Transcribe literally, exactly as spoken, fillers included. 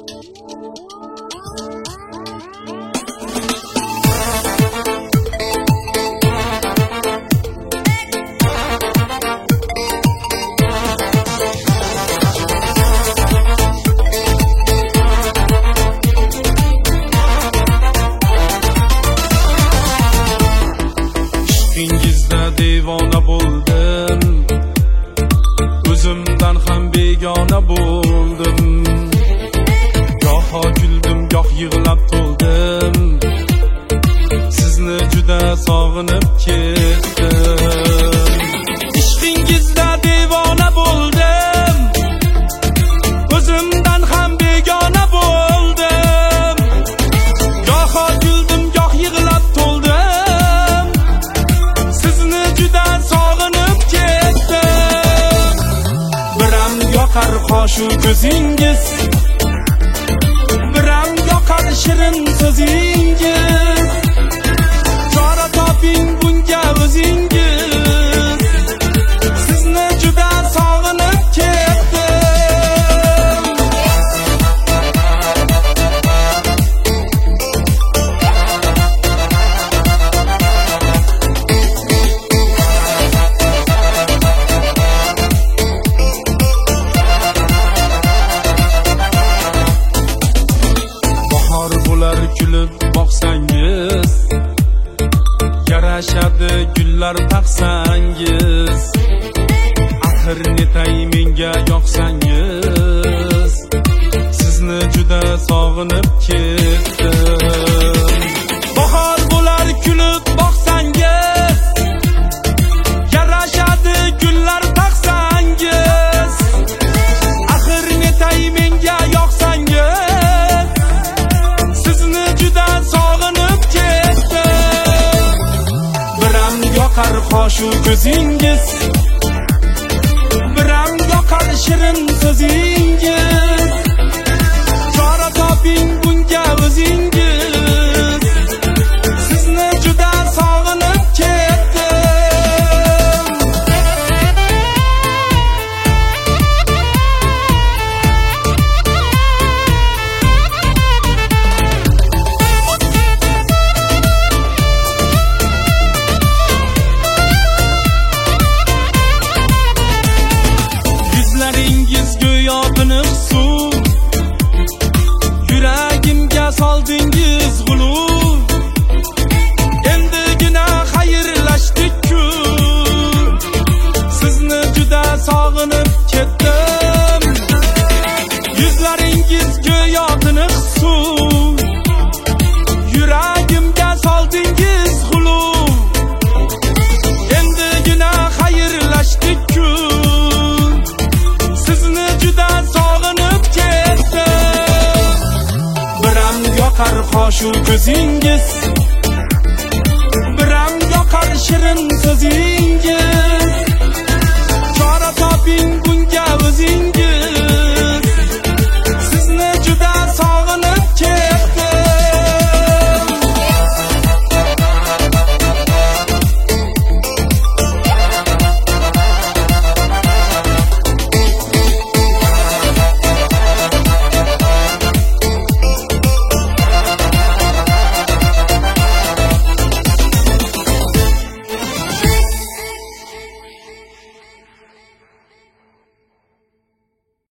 İşqingizda devona bo'ldim, o'zimdan ham begona bo'ldim. Goho kuldim, goh yig'lab to'ldim, sizni juda sog'inib ketdim. İşqingizda devona bo'ldim, o'zimdan ham begona bo'ldim. Goho kuldim, goh yig'lab to'ldim, sizni juda sog'inib ketdim. Biram yoqar qoshu ko'zingiz, biram yoqar shirin so'zingiz. Chora toping bunga o'zingiz, sizni juda sog'inib ketdim. Bahor bo'lar kulib boqsangiz, yarashadi gullar taqsangiz. Axir netay menga yoqsangiz, sizni juda sog'inib ketdim. Bahor bo'lar kulib boqsangiz, yarashadi gullar taqsangiz. Axir netay menga yoqsangiz, sizni juda sog'inib ketdim. Biram yoqar qoshu ko'zingiz, biram yoqar shirin so'zingiz. Chora toping bunga o'zingiz, sizni juda sog'inib ketdim. Yuzlaringiz go'yo tiniq suv, yuragimga soldingiz g'uluv. Endigina xayrlashdik-ku, sizni juda sog'inib ketdim. Yuzlaringiz go'yo tiniq suv, yuragimga soldingiz g'uluv. Endigina xayrlashdik-ku, sizni juda sog'inib ketdim. Biram yoqar qoshu ko'zingiz, biram yoqar shirin so'zingiz.